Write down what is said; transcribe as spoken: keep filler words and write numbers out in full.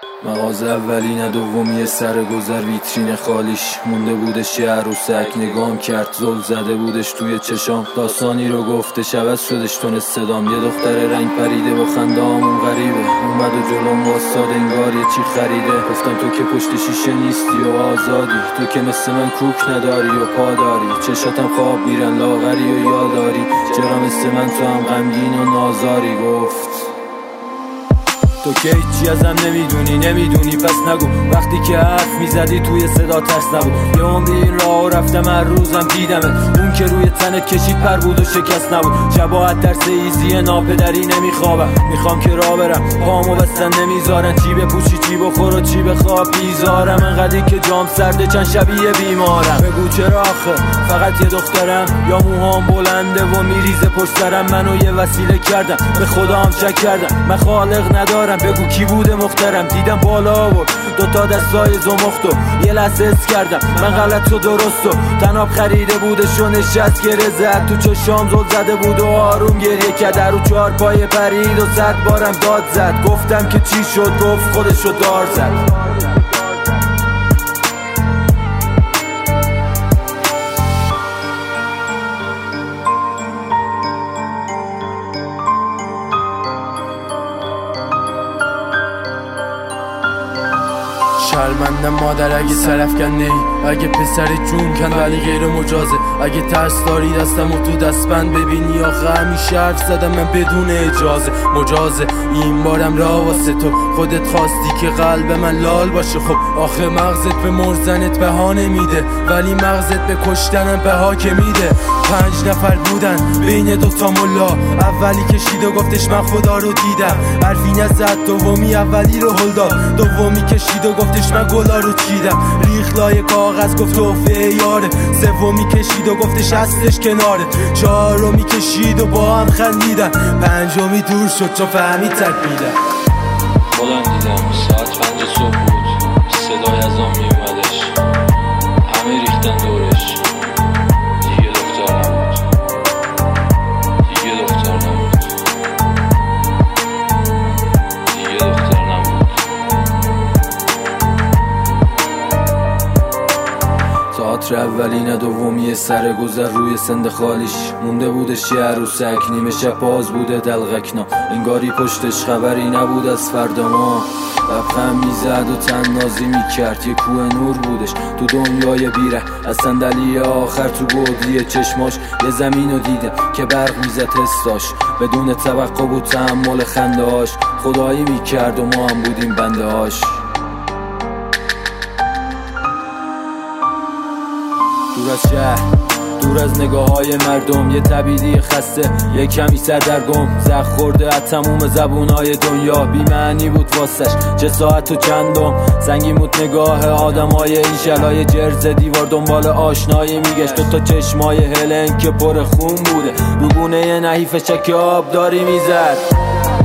مغازه اولی نه دومی سر گذر ویترین خالیش مونده بودش یه عروسک نگام کرد زل زده بودش توی چشام داستانی رو گفتش عوض شدش تونست صدام یه دختر رنگ پریده با خندامون غریبه اومد و جلوم واساد انگار یه چی خریده گفتم تو که پشت شیشه نیستی و آزادی تو که مثل من کوک نداری و پا داری چشاتم خواب میرن لاغری و یاداری چرا مثل من تو هم غمگین و نازاری گفت تو که هیچی ازم نمیدونی نمیدونی پس نگو وقتی که حرف میزدی توی صدا ترس نبود یه عمری این راه رفتم هر روزم دیدمت اون که روی تنت کشید پر بود و شکست نبود شباهت در سیزی ناپدری نمیخوابم میخوام که راه برم پامو بستن نمیذارن چی بپوشی چی بخور و چی بخواب بیزارم انقدری که جام سرده چند شبیه بیمارم بگو چرا آخه فقط یه دخترم یا موهام بلنده و میریزه پشت سرم منو یه وسیله کردم به خدا هم شک کردم من خالق ندارم بگو کی بوده مخترم دیدم بالا آورد دوتا دستای زمختو یه لحظه حس کردم من غلط و درستو تناب خریده بودش و نشست گره زد تو چشام زل زده بود و آروم گریه کرد رو چهار پای پرید و صد بارم داد زد گفتم که چی شد گفت خودشو دار زد شرمندم مادر اگه سرفکنده ای اگه پسر جون کن ولی غیر مجازه اگه ترس داری دستم و تو دستبند ببینی آخه همیشه حرف زدم من بدون اجازه مجازه این بارم راه واسه تو خودت خواستی که قلب من لال باشه خب آخه مغزت به مرزنت بهانه میده ولی مغزت به کشتنم بها که میده پنج نفر بودن بین دوتا ملا اولی کشید و گفتش من خدا رو دیدم حرفی نزد دومی اولی رو هل داد دومی کشید و گفتش من گلا رو چیدم ریخ لای کاغذ گفت توفه یاره سومی کشید و گفتش اصلش کناره چهارمی کشید و با هم خندیدن پنجمی دور شد چون فهمید تکمیدن بلند دیدم ساعت پنج صبح بود صدای از آن می اومدش همه ریختن دورش دیگه دکتر نبود دیگه دکتر نبود دیگه دکتر نبود تئاتر اولی نه دومی سر گذر روی سند خالیش مونده بودش یه عروسک نیمه شب باز بوده دلغکنا انگاری پشتش خبری نبود از فردا ما لبخند میزد و تنازی میکرد یه کوه نور بودش تو دنیای بیره از صندلی آخر تو گودی چشماش یه زمین رو دیدم که برق میزد حساش بدون توقع و تحمل خنده هاش خدایی میکرد و ما هم بودیم بنده هاش دور از شهر دور از نگاه های مردم یه تبیدی خسته یه کمی سردرگم زخ خورده از تموم زبونهای دنیا بی معنی بود واسش چه ساعت و چندم سنگی بود نگاه آدم های این شلای جرز دیوار دنبال آشنایی میگشت دوتا چشمای هلن که پر خون بوده روگونه نحیف شک آب داری میزد